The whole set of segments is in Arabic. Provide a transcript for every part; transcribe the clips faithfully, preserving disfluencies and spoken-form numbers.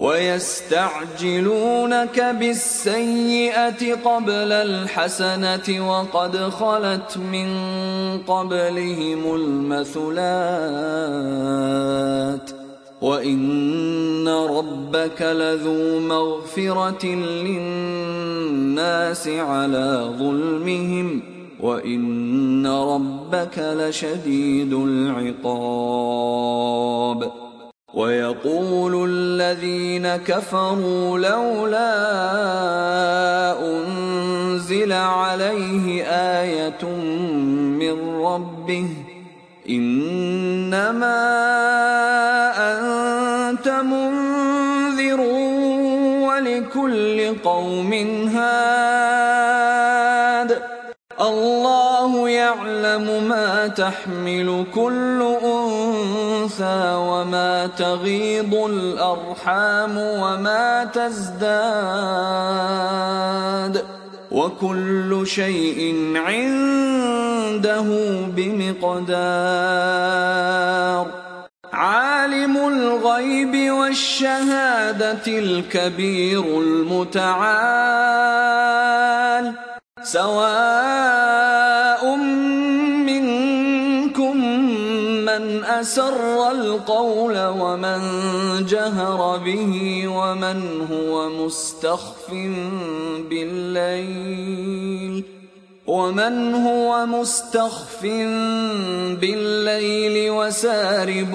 ويستعجلونك بالسيئة قبل الحسنة وقد خلت من قبلهم المثلات وإن ربك لذو مغفرة للناس على ظلمهم وإن ربك لشديد العقاب. ويقول الذين كفروا لولا أنزل عليه آية من ربه إنما أنت منذر ولكل قوم هاد الله يعلم ما تحمل كل أنثى وما تغيض الأرحام وما تزداد وكل شيء عنده بمقدار. عالم الغيب والشهادة الكبير المتعال سواء منكم من أسر القول ومن جهر به ومن هو مستخف بالليل ومن هو مستخف بالليل وسارب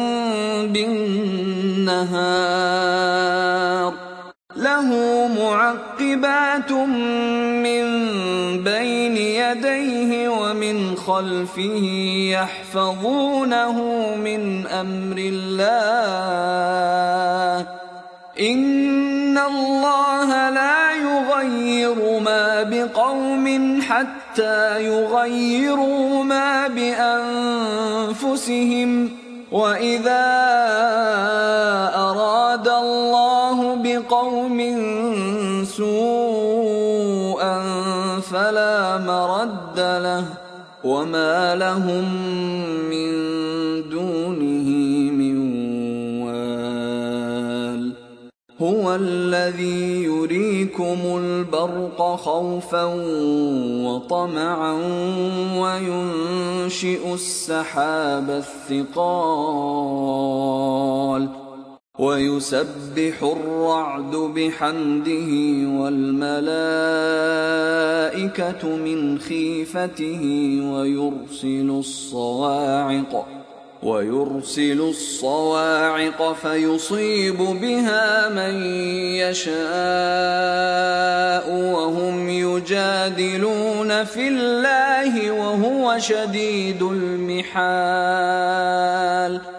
بالنهار له معقبات من بين يديه ومن خلفه يحفظونه من أمر الله إن الله لا يغير ما بقوم حتى يغيروا ما بأنفسهم وإذا أراد الله بقوم سوءا فلا مرد له وما لهم من دونه من وال. هو الذي يريكم البرق خوفا وطمعا وينشئ السحاب الثقال ويسبح الرعد بحمده والملائكة من خيفته ويرسل الصواعق ويرسل الصواعق فيصيب بها من يشاء وهم يجادلون في الله وهو شديد المحال.